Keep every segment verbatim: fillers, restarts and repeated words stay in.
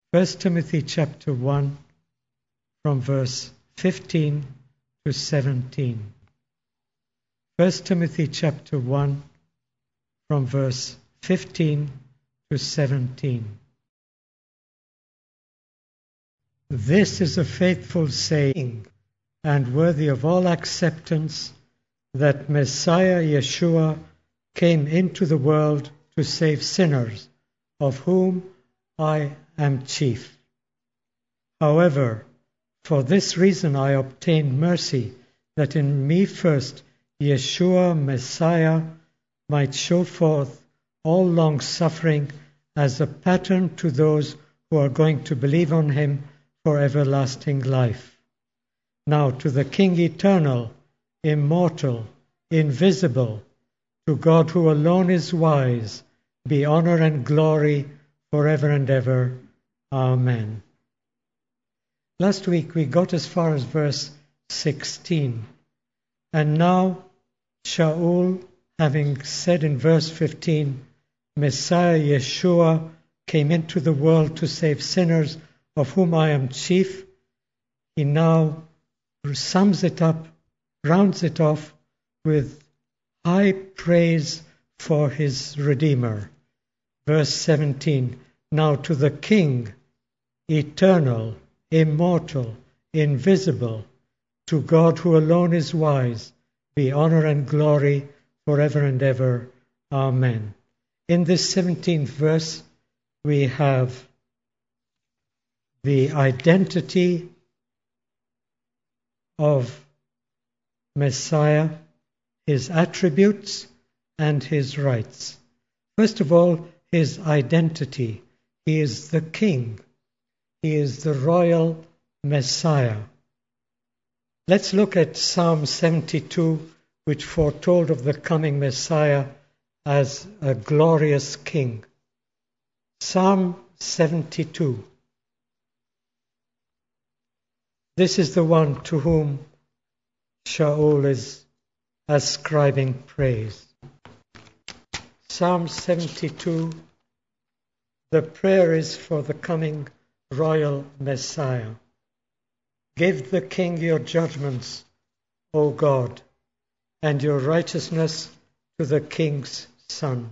First Timothy chapter one, from verse fifteen to seventeen. First Timothy chapter one, from verse fifteen to seventeen. This is a faithful saying and worthy of all acceptance, that Messiah Yeshua came into the world to save sinners, of whom I am chief. However, for this reason I obtained mercy, that in me first Yeshua Messiah might show forth all long suffering as a pattern to those who are going to believe on him for everlasting life. Now to the King eternal, immortal, invisible, to God who alone is wise, be honor and glory forever and ever. Amen. Last week we got as far as verse sixteen. And now Shaul, having said in verse fifteen, Messiah Yeshua came into the world to save sinners, of whom I am chief, he now sums it up, rounds it off with high praise for his Redeemer. Verse seventeen, now to the King, eternal, immortal, invisible, to God who alone is wise, be honor and glory forever and ever. Amen. In this seventeenth verse, we have the identity of Messiah, his attributes, and his rights. First of all, his identity. He is the King. He is the royal Messiah. Let's look at Psalm seventy-two, which foretold of the coming Messiah as a glorious King. Psalm seventy-two. This is the one to whom Shaul is ascribing praise. Psalm seventy-two, the prayer is for the coming royal Messiah. Give the King your judgments, O God, and your righteousness to the King's Son.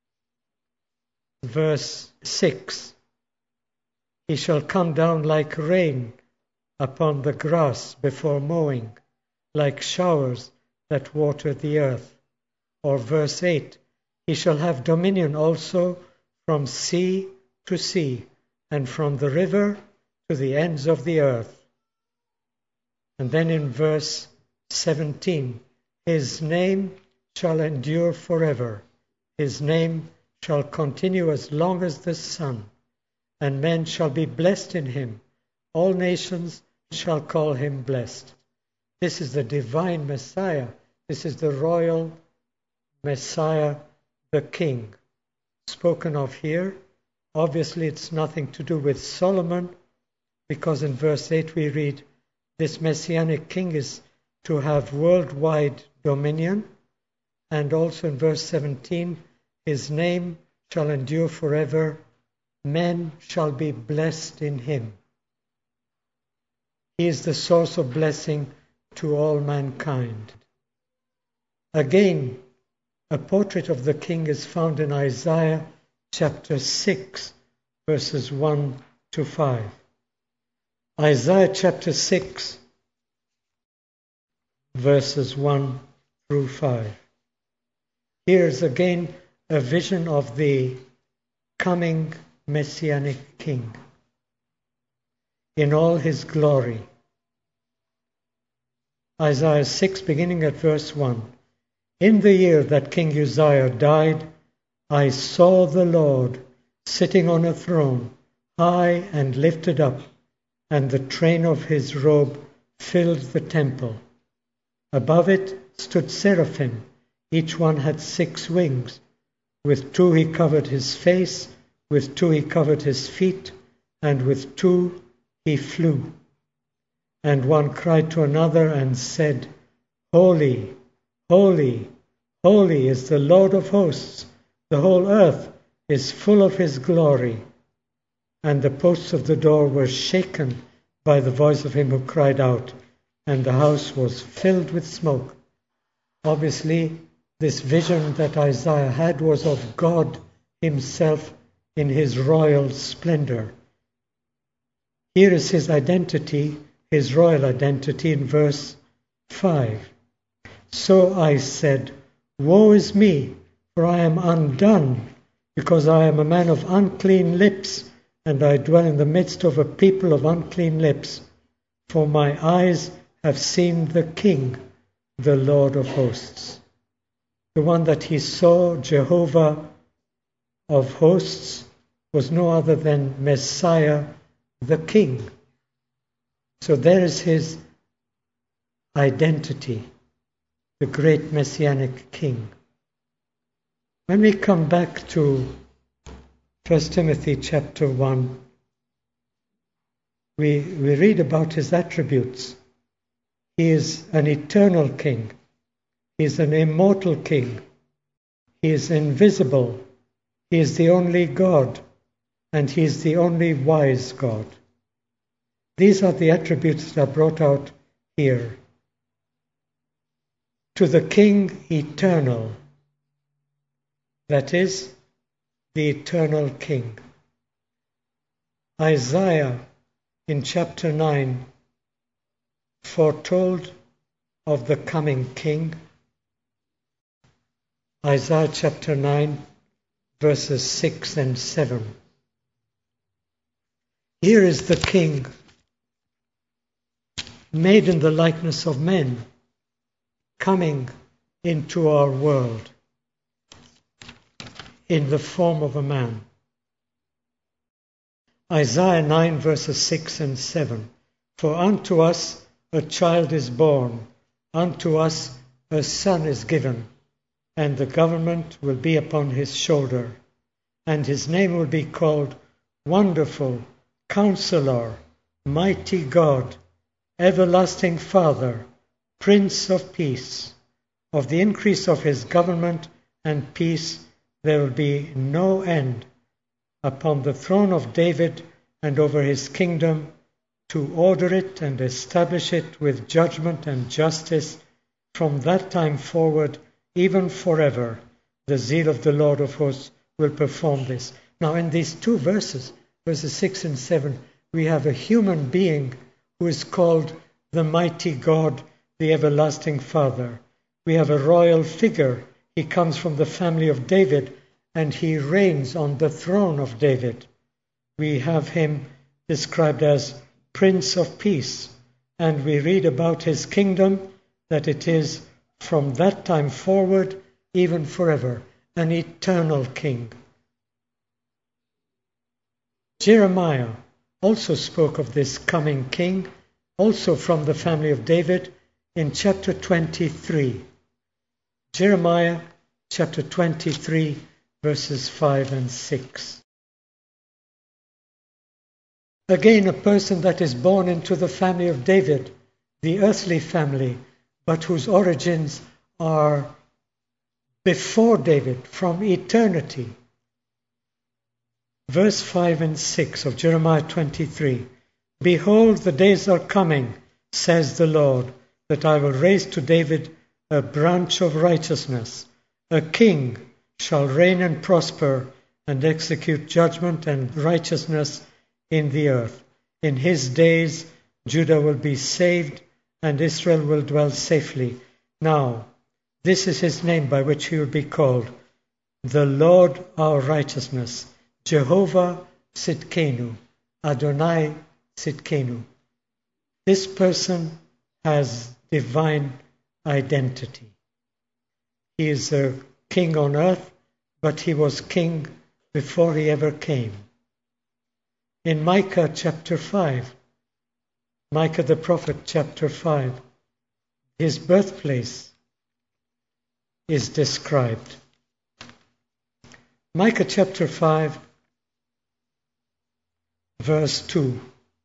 Verse six, he shall come down like rain upon the grass before mowing, like showers that water the earth. Or verse eight, he shall have dominion also from sea to sea, and from the river to the ends of the earth. And then in verse seventeen, his name shall endure forever. His name shall continue as long as the sun, and men shall be blessed in him. All nations shall call him blessed. This is the divine Messiah. This is the royal Messiah, the King, spoken of here. Obviously, it's nothing to do with Solomon, because in verse eight we read, this Messianic King is to have worldwide dominion. And also in verse seventeen, his name shall endure forever. Men shall be blessed in him. He is the source of blessing to all mankind. Again, a portrait of the King is found in Isaiah chapter six, verses one to five. Isaiah chapter six, verses one through five. Here's again a vision of the coming Messianic King in all his glory. Isaiah six, beginning at verse one. In the year that King Uzziah died, I saw the Lord sitting on a throne, high and lifted up, and the train of his robe filled the temple. Above it stood seraphim, each one had six wings. With two he covered his face, with two he covered his feet, and with two he flew. And one cried to another and said, Holy, holy, holy is the Lord of hosts. The whole earth is full of his glory. and the posts of the door were shaken by the voice of him who cried out, and the house was filled with smoke. Obviously, this vision that Isaiah had was of God himself in his royal splendor. Here is his identity, his royal identity in verse five. So I said, woe is me, for I am undone, because I am a man of unclean lips, and I dwell in the midst of a people of unclean lips. For my eyes have seen the King, the Lord of hosts. The one that he saw, Jehovah of hosts, was no other than Messiah, the King. So there is his identity, the great Messianic King. When we come back to First Timothy chapter one, we, we read about his attributes. He is an eternal King. He is an immortal King. He is invisible. He is the only God, and he is the only wise God. These are the attributes that are brought out here. To the King eternal, that is, the eternal King. Isaiah in chapter nine foretold of the coming King. Isaiah chapter nine, verses six and seven. Here is the King, made in the likeness of men, coming into our world in the form of a man. Isaiah nine, verses six and seven. For unto us a child is born, unto us a son is given, and the government will be upon his shoulder, and his name will be called Wonderful, Counselor, Mighty God, Everlasting Father, Prince of Peace. Of the increase of his government and peace there will be no end, upon the throne of David and over his kingdom, to order it and establish it with judgment and justice from that time forward, even forever. The zeal of the Lord of hosts will perform this. Now in these two verses, verses six and seven, we have a human being who is called the mighty God, the everlasting Father. We have a royal figure. He comes from the family of David, and he reigns on the throne of David. We have him described as Prince of Peace, and we read about his kingdom that it is from that time forward, even forever, an eternal king. Jeremiah also spoke of this coming king, also from the family of David, in chapter twenty-three. Jeremiah chapter twenty-three, verses five and six. Again, a person that is born into the family of David, the earthly family, but whose origins are before David, from eternity. Verse five and six of Jeremiah twenty-three. Behold, the days are coming, says the Lord, that I will raise to David a branch of righteousness. A king shall reign and prosper and execute judgment and righteousness in the earth. In his days Judah will be saved and Israel will dwell safely. Now, this is his name by which he will be called, the Lord our righteousness, Jehovah Sidkenu, Adonai Sidkenu. This person has divine identity. He is a king on earth, but he was king before he ever came. In Micah chapter five, Micah the prophet chapter five, his birthplace is described. Micah chapter five, verse two.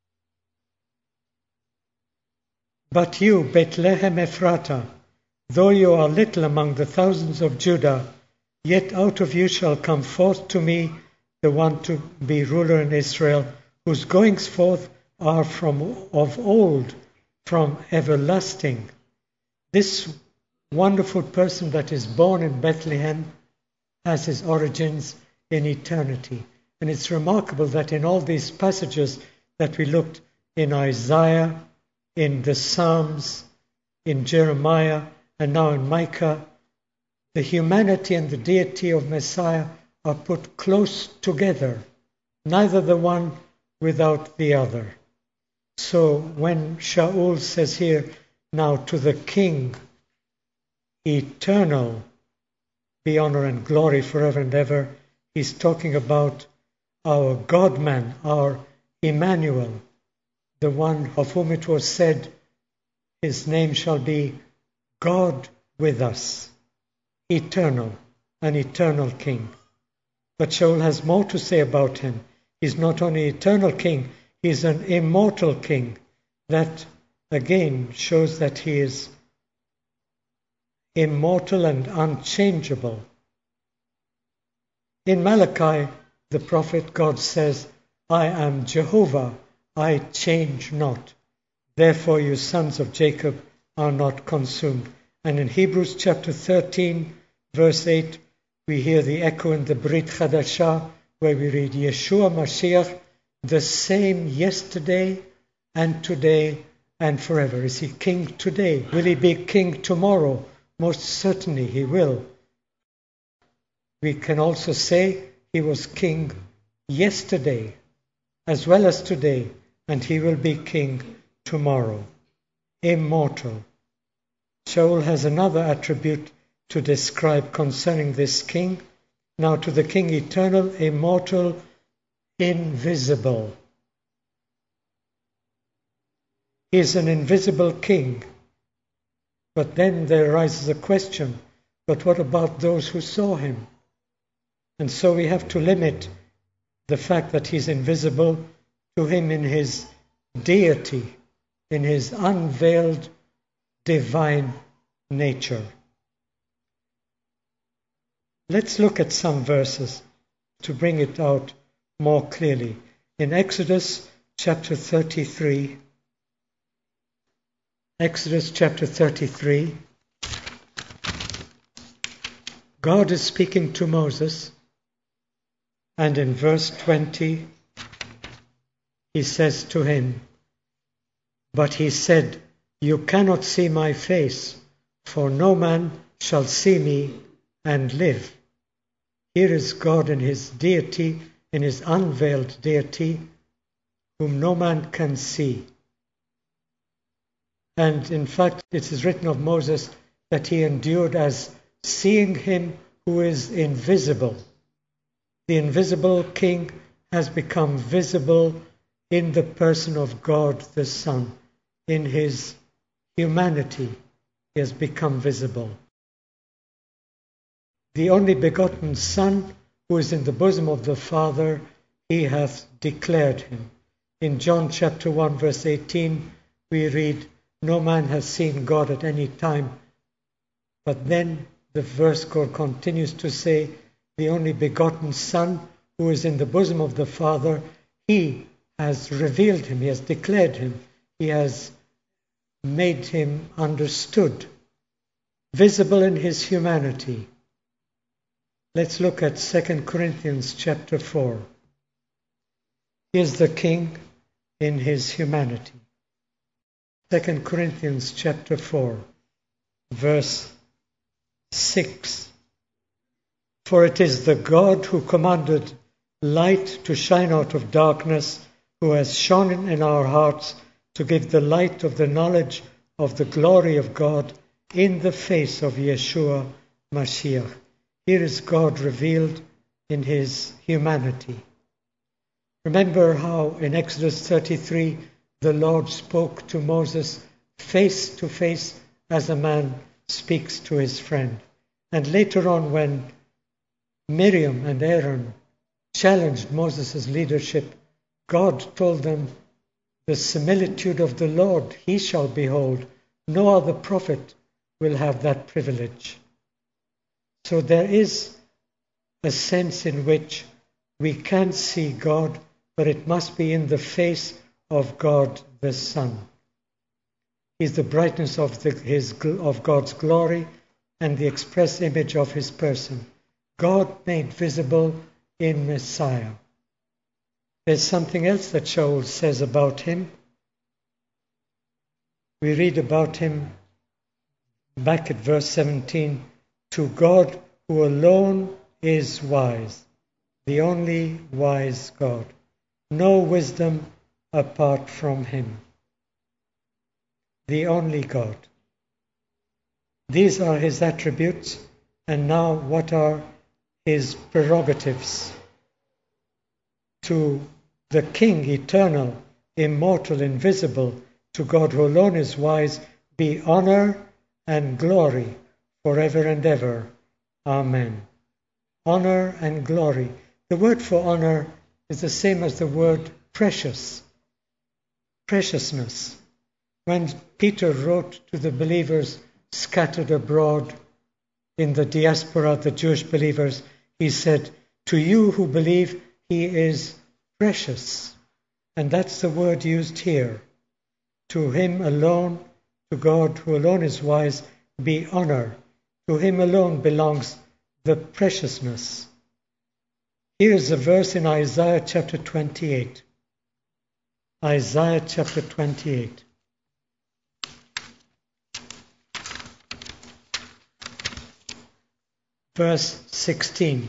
But you, Bethlehem Ephratah, though you are little among the thousands of Judah, yet out of you shall come forth to me the one to be ruler in Israel, whose goings forth are from of old, from everlasting. This wonderful person that is born in Bethlehem has his origins in eternity. And it's remarkable that in all these passages that we looked in Isaiah, in the Psalms, in Jeremiah, and now in Micah, the humanity and the deity of Messiah are put close together, neither the one without the other. So when Shaul says here, now to the King, eternal, be honor and glory forever and ever, he's talking about our God-man, our Emmanuel, the one of whom it was said, his name shall be God with us, eternal, an eternal King. But Shaul has more to say about him. He's not only eternal King, he's an immortal King. That again shows that he is immortal and unchangeable. In Malachi, the prophet, God says, I am Jehovah, I change not. Therefore you sons of Jacob are not consumed. And in Hebrews chapter thirteen, verse eight, we hear the echo in the Brit Chadashah, where we read, Yeshua Mashiach, the same yesterday and today and forever. Is he king today? Will he be king tomorrow? Most certainly he will. We can also say he was king yesterday as well as today, and he will be king tomorrow. Immortal. Shaul has another attribute to describe concerning this king. Now to the king eternal, immortal, invisible. He is an invisible king. But then there arises a question, but what about those who saw him? And so we have to limit the fact that he's invisible to him in his deity, in his unveiled divine nature. Let's look at some verses to bring it out more clearly. In Exodus chapter thirty-three, Exodus chapter thirty-three, God is speaking to Moses, and in verse twenty, he says to him, but he said, you cannot see my face, for no man shall see me and live. Here is God in his deity, in his unveiled deity, whom no man can see. And in fact, it is written of Moses that he endured as seeing him who is invisible. The invisible king has become visible in the person of God the Son. In his humanity, he has become visible. The only begotten Son, who is in the bosom of the Father, he hath declared him. In John chapter one, verse eighteen, we read, no man has seen God at any time. But then the verse continues to say, the only begotten Son, who is in the bosom of the Father, he has revealed him, he has declared him, he has made him understood, visible in his humanity. Let's look at Second Corinthians chapter four. Here's the King in his humanity. Second Corinthians chapter four, verse six. For it is the God who commanded light to shine out of darkness, who has shone in our hearts to give the light of the knowledge of the glory of God in the face of Yeshua Mashiach. Here is God revealed in his humanity. Remember how in Exodus thirty-three the Lord spoke to Moses face to face as a man speaks to his friend. And later on, when Miriam and Aaron challenged Moses' leadership, God told them, the similitude of the Lord he shall behold. No other prophet will have that privilege. So there is a sense in which we can see God, but it must be in the face of God the Son. He's the brightness of, the, his, of God's glory and the express image of his person. God made visible in Messiah. There's something else that Shaul says about him. We read about him back at verse seventeen. To God who alone is wise, the only wise God. No wisdom apart from him. The only God. These are his attributes, and now what are his prerogatives? To the King, eternal, immortal, invisible, to God who alone is wise, be honor and glory forever and ever. Amen. Honor and glory. The word for honor is the same as the word precious. Preciousness. When Peter wrote to the believers scattered abroad in the diaspora, the Jewish believers, he said, to you who believe, he is precious. And that's the word used here. To him alone, to God who alone is wise, be honor. To him alone belongs the preciousness. Here's a verse in Isaiah chapter twenty-eight. Isaiah chapter twenty-eight. Verse sixteen.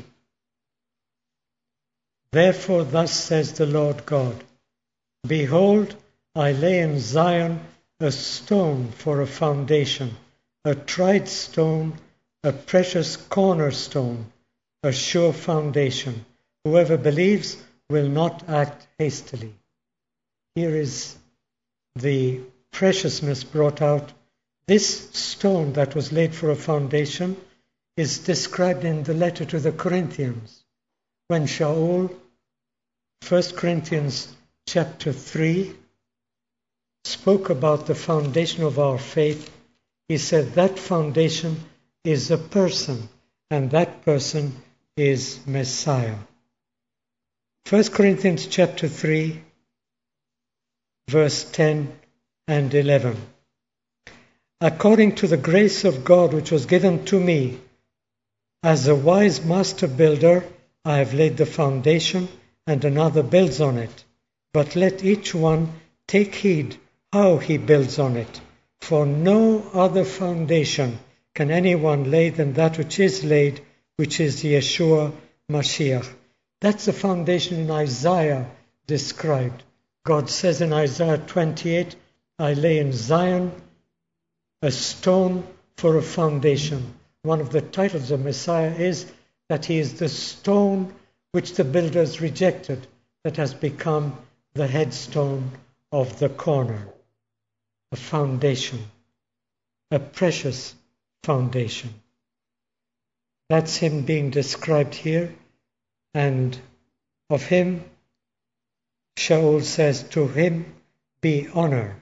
Therefore thus says the Lord God, behold, I lay in Zion a stone for a foundation, a tried stone, a precious cornerstone, a sure foundation. Whoever believes will not act hastily. Here is the preciousness brought out. This stone that was laid for a foundation is described in the letter to the Corinthians. When Shaul, First Corinthians chapter three, spoke about the foundation of our faith, he said that foundation is a person, and that person is Messiah. First Corinthians chapter three, verse ten and eleven. According to the grace of God which was given to me, as a wise master builder, I have laid the foundation, and another builds on it. But let each one take heed how he builds on it. For no other foundation can anyone lay than that which is laid, which is Yeshua Mashiach. That's the foundation in Isaiah described. God says in Isaiah twenty-eight, I lay in Zion a stone for a foundation. One of the titles of Messiah is that he is the stone which the builders rejected, that has become the headstone of the corner. A foundation, a precious foundation. That's him being described here, and of him, Shaul says, to him be honor.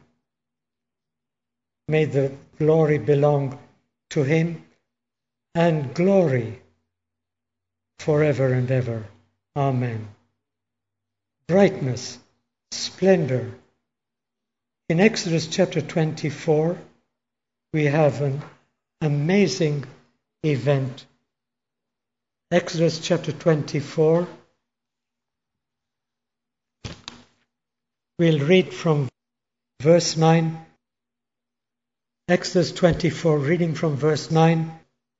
May the glory belong to him, and glory forever and ever. Amen. Brightness, splendor. In Exodus chapter twenty-four, we have an amazing event. Exodus chapter twenty-four. We'll read from verse nine. Exodus twenty-four, reading from verse nine.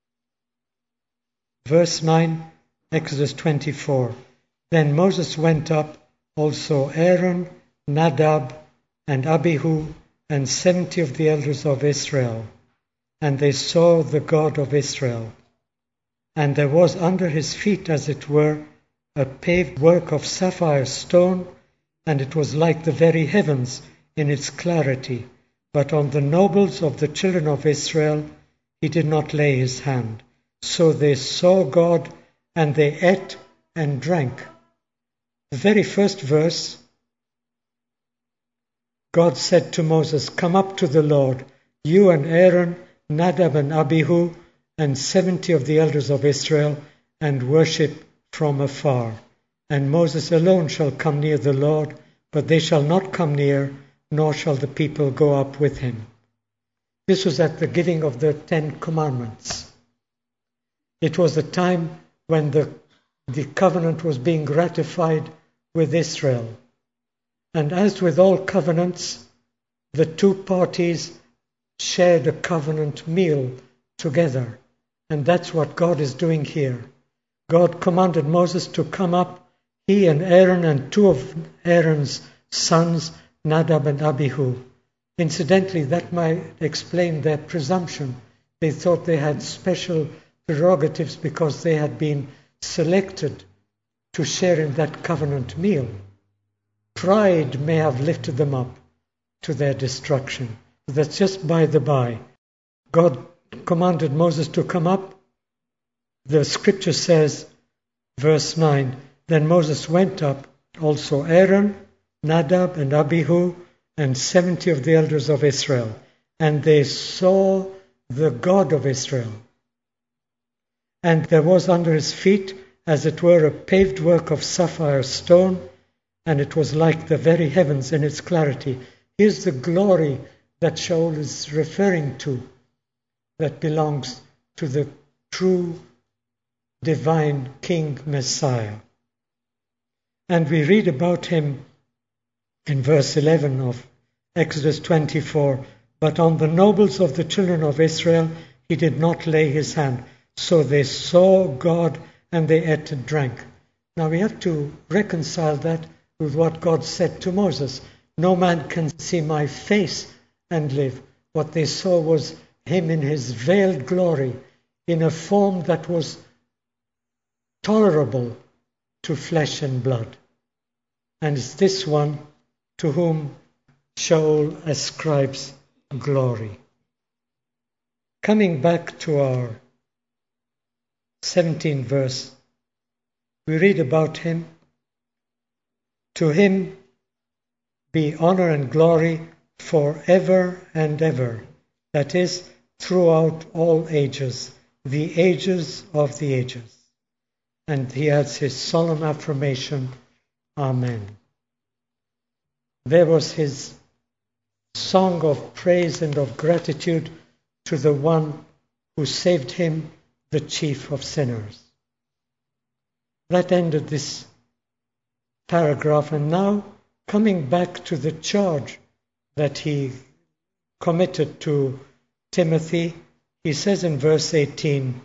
Verse nine, Exodus twenty-four. Then Moses went up, also Aaron, Nadab, and Abihu, and seventy of the elders of Israel. And they saw the God of Israel. And there was under his feet, as it were, a paved work of sapphire stone, and it was like the very heavens in its clarity. But on the nobles of the children of Israel he did not lay his hand. So they saw God, and they ate and drank. The very first verse, God said to Moses, come up to the Lord, you and Aaron, Nadab and Abihu, and seventy of the elders of Israel, and worship from afar. and Moses alone shall come near the Lord, but they shall not come near, nor shall the people go up with him. This was at the giving of the Ten Commandments. It was the time when the, the covenant was being ratified with Israel. And as with all covenants, the two parties shared a covenant meal together. And that's what God is doing here. God commanded Moses to come up, he and Aaron and two of Aaron's sons, Nadab and Abihu. Incidentally, that might explain their presumption. They thought they had special prerogatives because they had been selected to share in that covenant meal. Pride may have lifted them up to their destruction. That's just by the by. God commanded Moses to come up. The scripture says, verse nine, then Moses went up, also Aaron, Nadab and Abihu, and seventy of the elders of Israel, and they saw the God of Israel. And there was under his feet, as it were, a paved work of sapphire stone, and it was like the very heavens in its clarity. Here's the glory that Shaul is referring to, that belongs to the true divine King Messiah. And we read about him in verse eleven of Exodus twenty-four, but on the nobles of the children of Israel he did not lay his hand. So they saw God and they ate and drank. Now we have to reconcile that with what God said to Moses. No man can see my face and live. What they saw was him in his veiled glory, in a form that was tolerable to flesh and blood. And it's this one to whom Shaul ascribes glory. Coming back to our seventeenth verse, we read about him. To him be honor and glory forever and ever, that is, throughout all ages, the ages of the ages. And he adds his solemn affirmation, Amen. There was his song of praise and of gratitude to the one who saved him, the chief of sinners. That ended this paragraph, and now coming back to the charge that he committed to Timothy, he says in verse eighteen,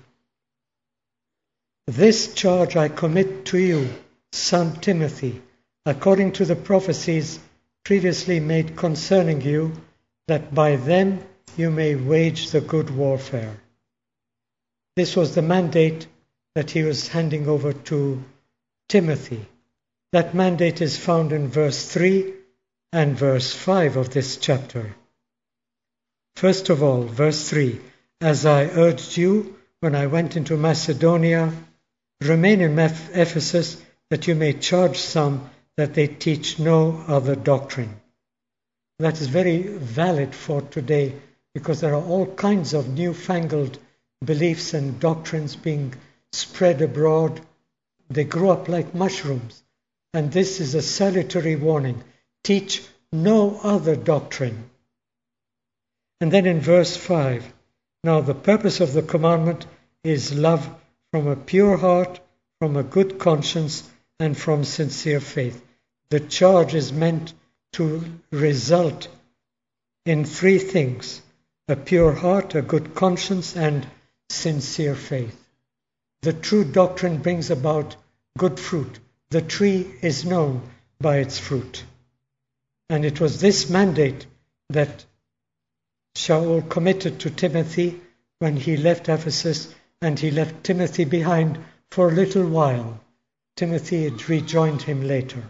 this charge I commit to you, son Timothy, according to the prophecies previously made concerning you, that by them you may wage the good warfare. This was the mandate that he was handing over to Timothy. That mandate is found in verse three and verse five of this chapter. First of all, verse three, as I urged you when I went into Macedonia, remain in Ephesus, that you may charge some that they teach no other doctrine. That is very valid for today, because there are all kinds of newfangled beliefs and doctrines being spread abroad. They grow up like mushrooms. And this is a salutary warning. Teach no other doctrine. And then in verse five, now the purpose of the commandment is love from a pure heart, from a good conscience, and from sincere faith. The charge is meant to result in three things: a pure heart, a good conscience, and sincere faith. The true doctrine brings about good fruit. The tree is known by its fruit. And it was this mandate that Shaul committed to Timothy when he left Ephesus, and he left Timothy behind for a little while. Timothy had rejoined him later.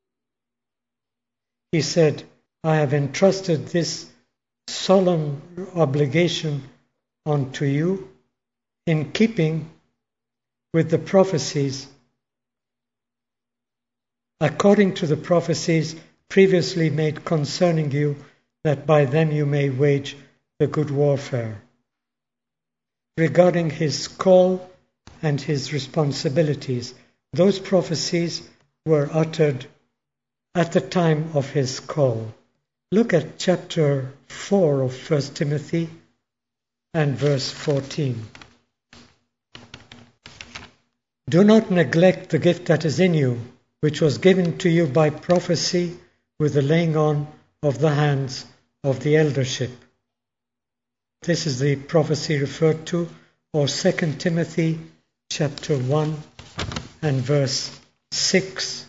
He said, I have entrusted this solemn obligation unto you in keeping with the prophecies, according to the prophecies previously made concerning you, that by them you may wage the good warfare. Regarding his call and his responsibilities, those prophecies were uttered at the time of his call. Look at chapter four of First Timothy and verse fourteen. Do not neglect the gift that is in you, which was given to you by prophecy with the laying on of the hands of the eldership. This is the prophecy referred to, or Second Timothy chapter one and verse six.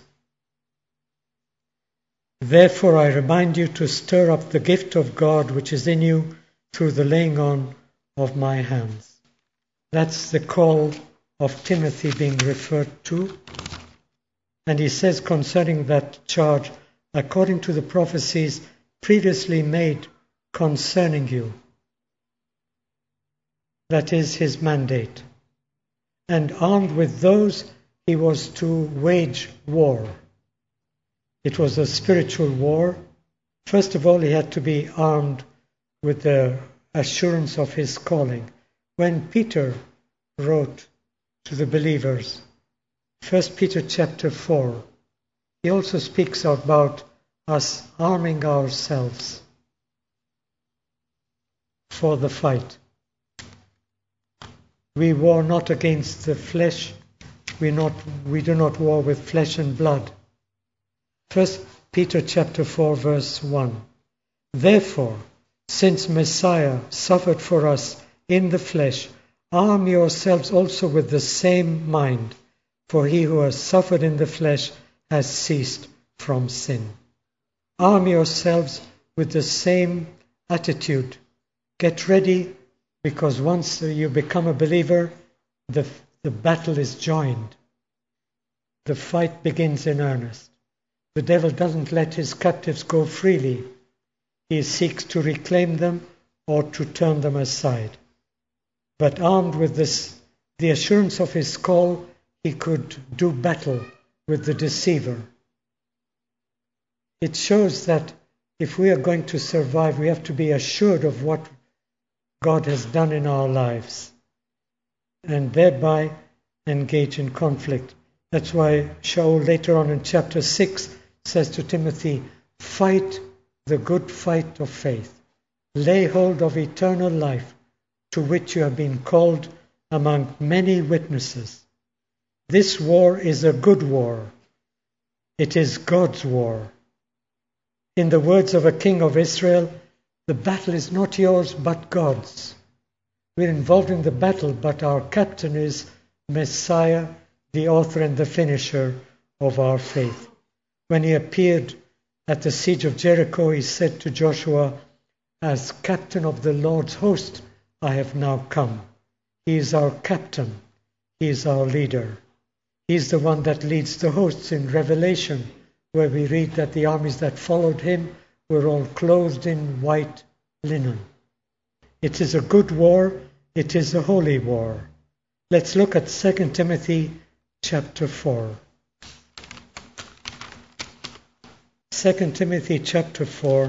Therefore I remind you to stir up the gift of God which is in you through the laying on of my hands. That's the call of Timothy being referred to. And he says concerning that charge, according to the prophecies previously made concerning you. That is his mandate. And armed with those, he was to wage war. It was a spiritual war. First of all, he had to be armed with the assurance of his calling. When Peter wrote to the believers, First Peter chapter four, he also speaks about us arming ourselves for the fight. We war not against the flesh, we, not, we do not war with flesh and blood. First Peter chapter four verse one. Therefore, since Messiah suffered for us in the flesh, arm yourselves also with the same mind, for he who has suffered in the flesh has ceased from sin. Arm yourselves with the same attitude. Get ready, because once you become a believer, the, the battle is joined. The fight begins in earnest. The devil doesn't let his captives go freely. He seeks to reclaim them or to turn them aside. But armed with this, the assurance of his call, he could do battle with the deceiver. It shows that if we are going to survive, we have to be assured of what God has done in our lives and thereby engage in conflict. That's why Shaul later on in chapter six says to Timothy, fight the good fight of faith. Lay hold of eternal life to which you have been called among many witnesses. This war is a good war. It is God's war. In the words of a king of Israel, the battle is not yours but God's. We're involved in the battle, but our captain is Messiah, the author and the finisher of our faith. When he appeared at the siege of Jericho, he said to Joshua, as captain of the Lord's host, I have now come. He is our captain. He is our leader. He is the one that leads the hosts in Revelation, where we read that the armies that followed him were all clothed in white linen. It is a good war. It is a holy war. Let's look at Second Timothy chapter four. Second Timothy chapter four.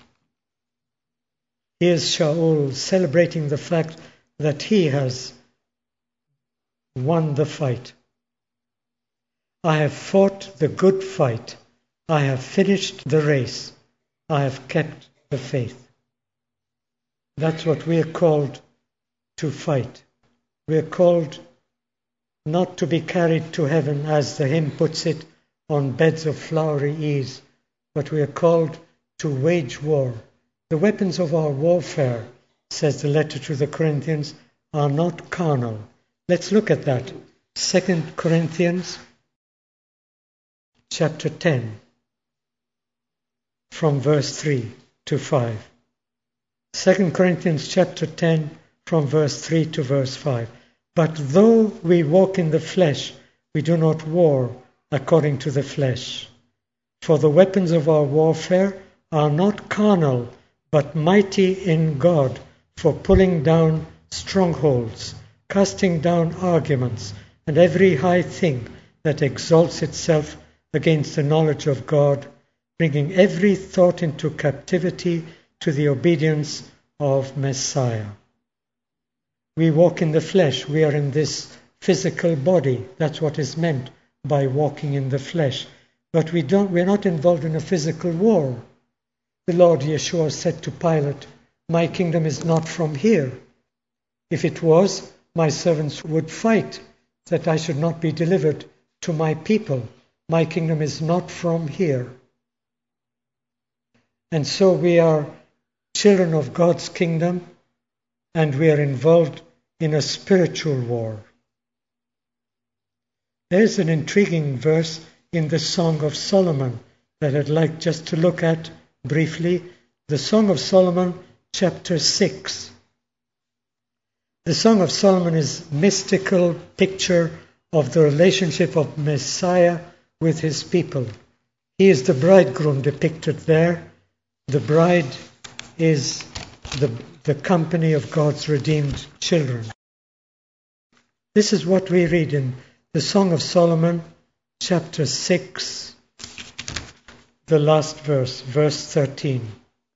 Here's Shaul celebrating the fact that he has won the fight. I have fought the good fight. I have finished the race. I have kept the faith. That's what we are called to fight. We are called not to be carried to heaven, as the hymn puts it, on beds of flowery ease, but we are called to wage war. The weapons of our warfare, says the letter to the Corinthians, are not carnal. Let's look at that. Second Corinthians chapter ten, from verse three to five. Second Corinthians chapter ten, from verse three to verse five. But though we walk in the flesh, we do not war according to the flesh. For the weapons of our warfare are not carnal, but mighty in God for pulling down strongholds, casting down arguments, and every high thing that exalts itself against the knowledge of God, bringing every thought into captivity to the obedience of Messiah. We walk in the flesh. We are in this physical body. That's what is meant by walking in the flesh. But we don't, we're not involved in a physical war. The Lord Yeshua said to Pilate, "My kingdom is not from here. If it was, my servants would fight that I should not be delivered to my people. My kingdom is not from here." And so we are children of God's kingdom, and we are involved in a spiritual war. There's an intriguing verse in the Song of Solomon that I'd like just to look at briefly. The Song of Solomon, chapter six. The Song of Solomon is a mystical picture of the relationship of Messiah with his people. He is the bridegroom depicted there. The bride is the, the company of God's redeemed children. This is what we read in the Song of Solomon, chapter six, the last verse, verse thirteen.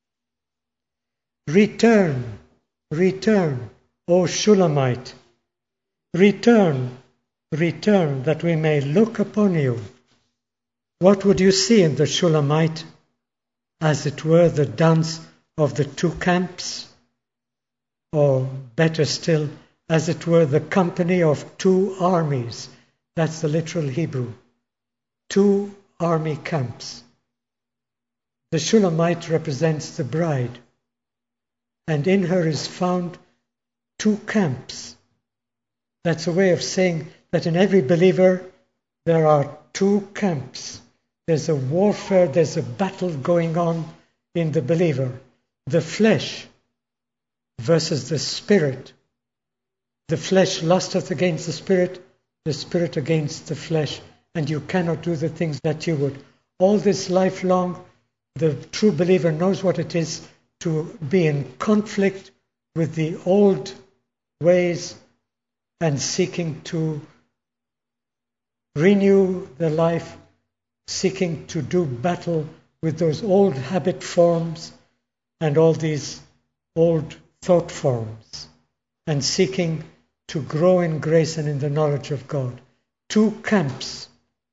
Return, return, O Shulamite, return, return, that we may look upon you. What would you see in the Shulamite? As it were, the dance of the two camps, or better still, as it were, the company of two armies. That's the literal Hebrew. Two army camps. The Shulamite represents the bride, and in her is found two camps. That's a way of saying that in every believer there are two camps. There's a warfare, there's a battle going on in the believer. The flesh versus the spirit. The flesh lusteth against the spirit, the spirit against the flesh, and you cannot do the things that you would. All this life long, the true believer knows what it is to be in conflict with the old ways and seeking to renew the life, seeking to do battle with those old habit forms and all these old thought forms, and seeking to grow in grace and in the knowledge of God. Two camps.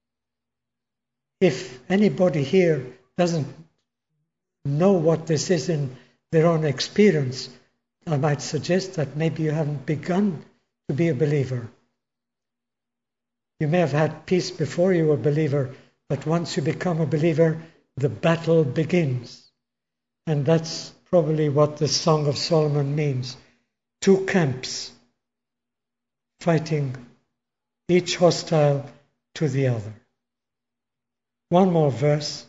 If anybody here doesn't know what this is in their own experience, I might suggest that maybe you haven't begun to be a believer. You may have had peace before you were a believer, but once you become a believer, the battle begins. And that's probably what the Song of Solomon means. Two camps fighting, each hostile to the other. One more verse.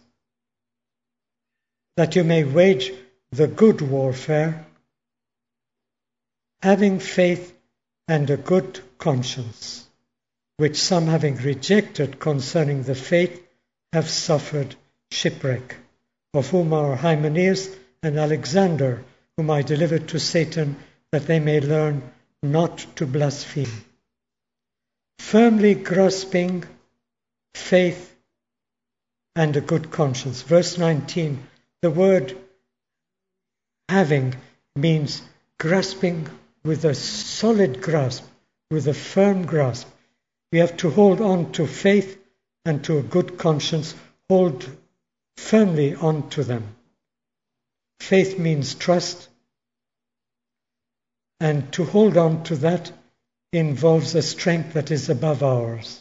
That you may wage the good warfare, having faith and a good conscience, which some having rejected concerning the faith have suffered shipwreck, of whom are Hymenaeus and Alexander, whom I delivered to Satan, that they may learn not to blaspheme. Firmly grasping faith and a good conscience. Verse nineteen, the word having means grasping with a solid grasp, with a firm grasp. We have to hold on to faith and to a good conscience, hold firmly on to them. Faith means trust, and to hold on to that involves a strength that is above ours.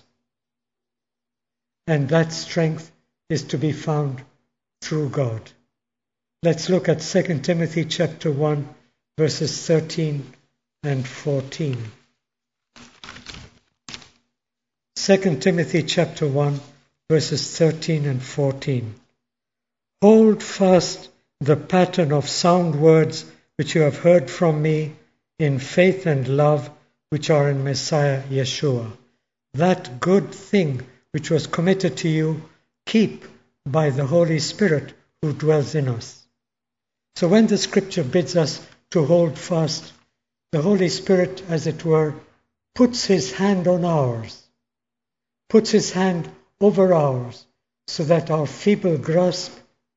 And that strength is to be found through God. Let's look at Second Timothy chapter one, verses thirteen and fourteen. Second Timothy chapter one, verses thirteen and fourteen. Hold fast the pattern of sound words which you have heard from me in faith and love which are in Messiah Yeshua. That good thing which was committed to you, keep by the Holy Spirit who dwells in us. So when the scripture bids us to hold fast, the Holy Spirit, as it were, puts his hand on ours, puts his hand over ours, so that our feeble grasp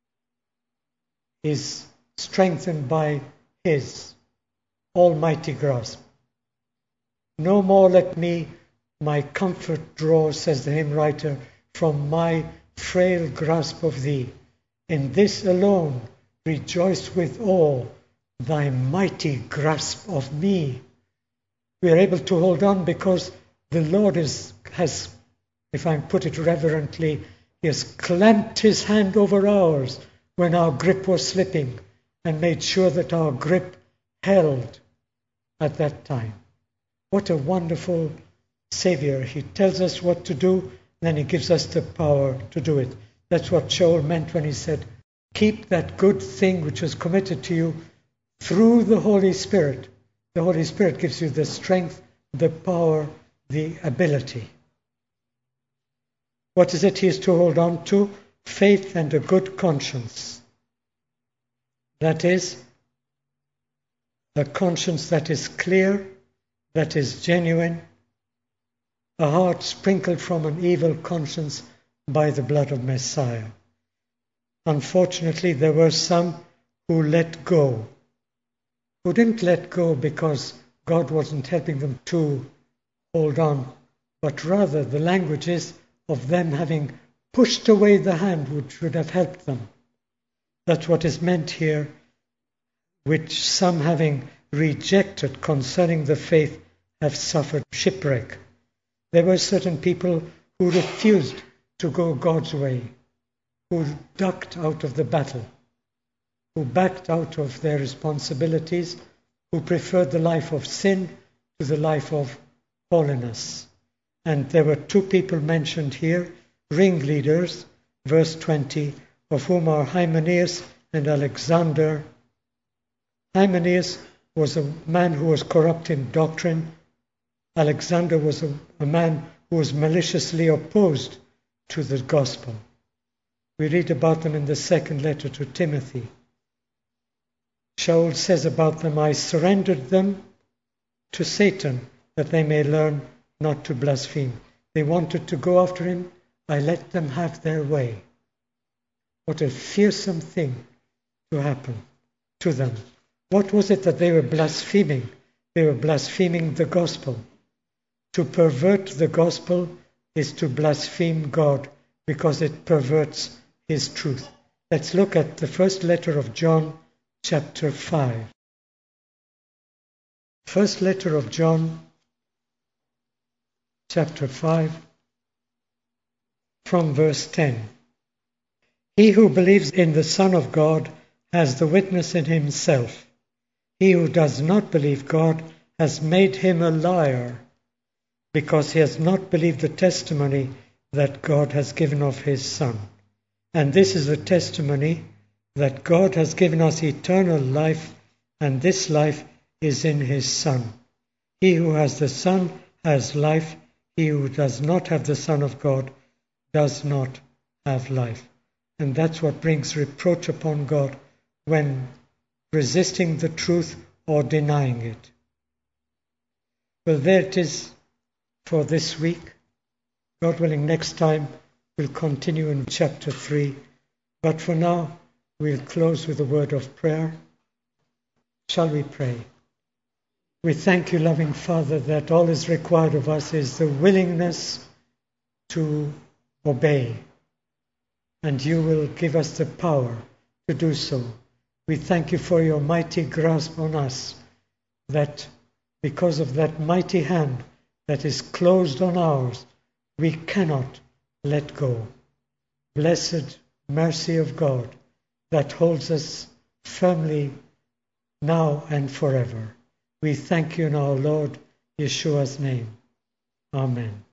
is strengthened by his almighty grasp. No more let me my comfort draw, says the hymn writer, from my frail grasp of thee. In this alone rejoice with awe, thy mighty grasp of me. We are able to hold on because the Lord is, has, if I put it reverently, he has clamped his hand over ours when our grip was slipping and made sure that our grip held at that time. What a wonderful Savior. He tells us what to do, then he gives us the power to do it. That's what Joel meant when he said, keep that good thing which was committed to you through the Holy Spirit. The Holy Spirit gives you the strength, the power, the ability. What is it he is to hold on to? Faith and a good conscience. That is, a conscience that is clear, that is genuine, a heart sprinkled from an evil conscience by the blood of Messiah. Unfortunately, there were some who let go, who didn't let go because God wasn't helping them to hold on, but rather the language is of them having pushed away the hand which would have helped them. That's what is meant here, which some having rejected concerning the faith have suffered shipwreck. There were certain people who refused to go God's way, who ducked out of the battle, who backed out of their responsibilities, who preferred the life of sin to the life of holiness. And there were two people mentioned here, ringleaders, verse twenty, of whom are Hymenaeus and Alexander. Hymenaeus was a man who was corrupt in doctrine. Alexander was a, a man who was maliciously opposed to the gospel. We read about them in the second letter to Timothy. Shaul says about them, I surrendered them to Satan that they may learn not to blaspheme. They wanted to go after him. I let them have their way. What a fearsome thing to happen to them. What was it that they were blaspheming? They were blaspheming the gospel. To pervert the gospel is to blaspheme God because it perverts his truth. Let's look at the first letter of John, chapter five. First letter of John, chapter five, from verse ten. He who believes in the Son of God has the witness in himself. He who does not believe God has made him a liar, because he has not believed the testimony that God has given of his Son. And this is the testimony that God has given us eternal life, and this life is in his Son. He who has the Son has life. He who does not have the Son of God does not have life. And that's what brings reproach upon God when resisting the truth or denying it. Well, there it is for this week. God willing, next time we'll continue in chapter three. But for now, we'll close with a word of prayer. Shall we pray? We thank you, loving Father, that all is required of us is the willingness to obey. And you will give us the power to do so. We thank you for your mighty grasp on us, that because of that mighty hand that is closed on ours, we cannot let go. Blessed mercy of God that holds us firmly now and forever. We thank you in our Lord Yeshua's name. Amen.